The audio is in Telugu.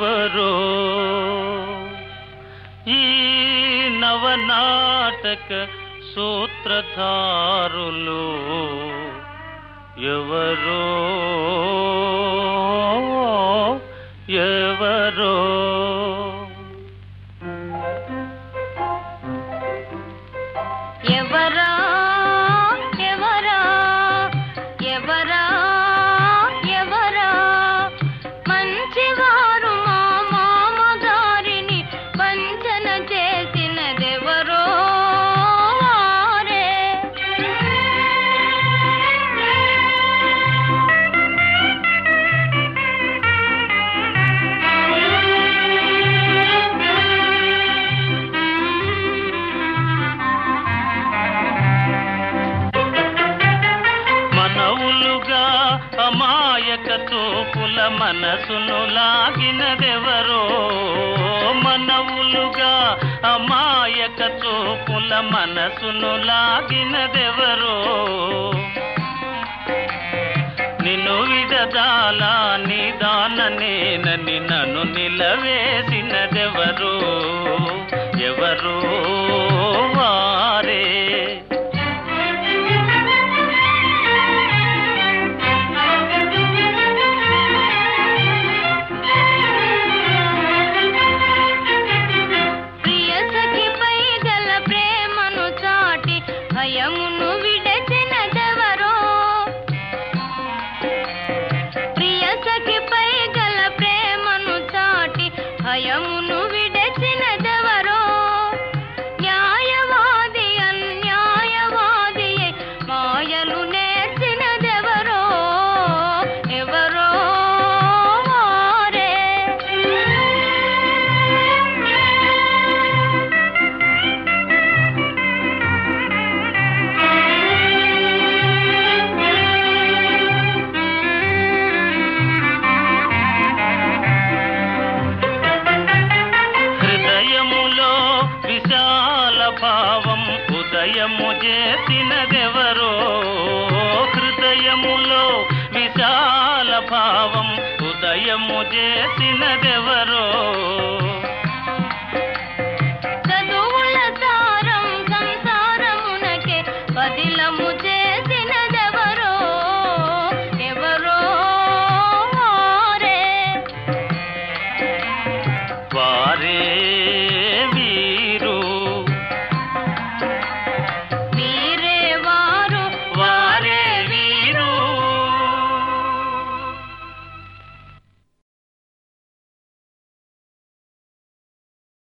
ఎవరో ఈ నవనాటక సూత్రధారులు ఎవరో ఎవరో ఎవరా ఎవరా ఎవరా ఎవరా మంచివారు మా మామగారిని వంచన చేసినదెవరో వారే. మనవులుగా అమాయక తోపుల మనసును లాగినదెవరో మనవులుగా అమాయక తోపుల మనసును లాగినదెవరో నిన్ను విడదాలా నిదాననేనని నన్ను నిలవేసినదెవరో ఎవరో వారే. భయమును విడచినదెవరో ప్రియ సఖిపై గల ప్రేమను చాటి భయమును విడచినదెవరో న్యాయవాది అన్యాయవాది మాయలు నేర్చినదెవరో ఎవరో వారే. భావం ఉదయము చేసినదెవరో హృదయములో విశాల భావం ఉదయము చేసినదెవరో